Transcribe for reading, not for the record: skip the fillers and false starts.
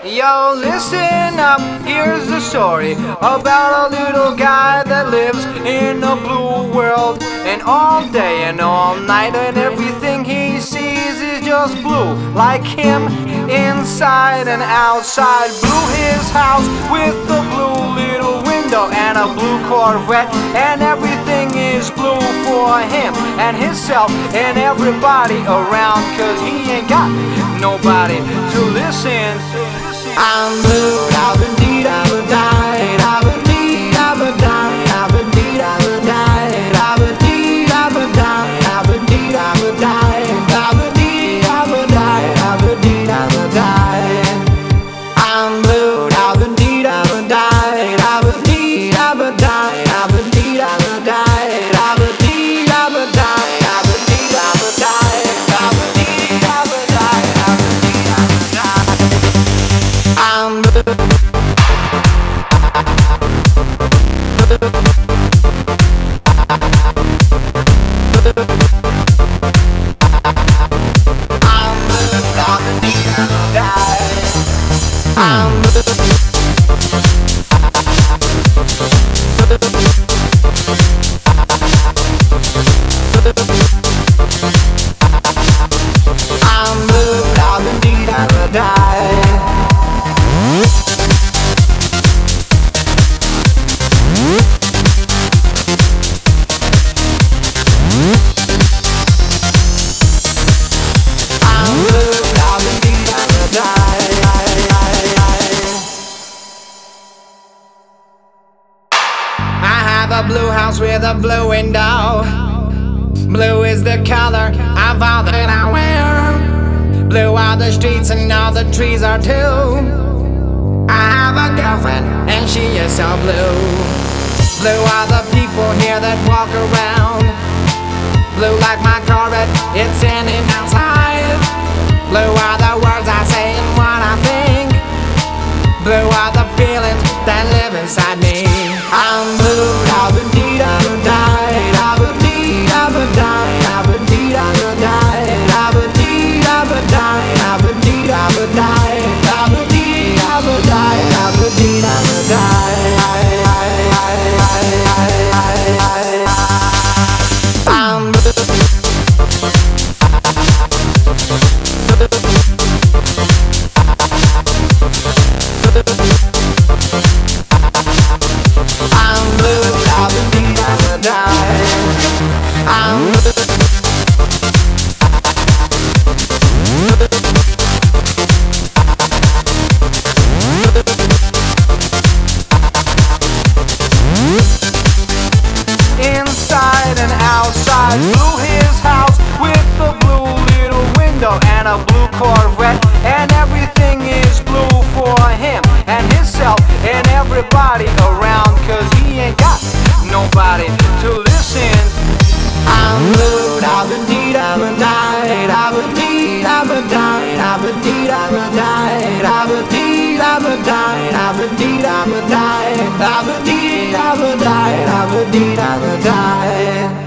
Yo, listen up, here's the story about a little guy that lives in a blue world. And all day and all night and everything he sees is just blue. Like him, inside and outside. Blue his house with a blue little window and a blue Corvette. And everything is blue for him and himself and everybody around. Cause he ain't got nobody to listen. I'm blue, I've been deed, I've been died, I've been deed, I've been died, I've been deed, I've been died, I've been deed, I've been died, I've been deed, I've been died, I've been deed, I've been died, I've been deed, I've been died. I'm blue, I've been deed, I've been died, I've been deed, I've been died, I've been deed, I've been died, I've been deed, I've been died, I've been deed, I've been died, I've been deed, I've been died, I've been deed, I've been died. I'm blue. A blue house with a blue window. Blue is the color of all that I wear. Blue are the streets and all the trees are too. I have a girlfriend and she is so blue. Blue are the people here that walk around. Blue like my Corvette, it's in and outside. Blue are the words I say and what I think. Blue are the feelings that live inside me. I'm blue, I've been deed, I've been died, I've been deed, I've been died, I've been deed, I've been died, I've been deed, I've been died, I've been deed, I've been died, I've been deed, I've been died, I've been deed, I've been died. I'm blue. Inside and outside, blue his house with a blue little window and a blue Corvette. And everything is blue for him and himself and everybody around. Cause he ain't got nobody to listen. I'm blue, I've been deed, I've been died, I've been deed, I've been died, I've been deed, I've been died, I've been deed, I've been died, I've been deed, I've been died, I've been deed, I've been died, I've been deed, I've been died.